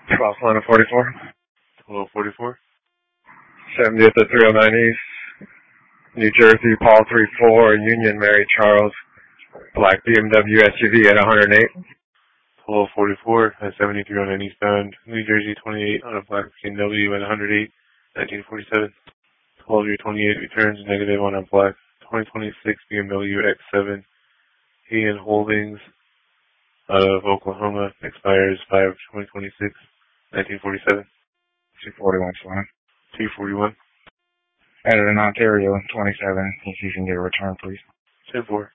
Barcelona 44. 1244. 70th at 309 East. New Jersey, Paul 34, Union Mary Charles. Black BMW SUV at 108. 1244 at 7309 eastbound. New Jersey 28 on a black BMW at 108. 1947. 12-28 returns negative on a black 2026 BMW X7. Ian Holdings out of Oklahoma expires 5/2026. 1947. 241 Sloan. 241. Editor in Ontario 27. If you can get a return, please. 10-4.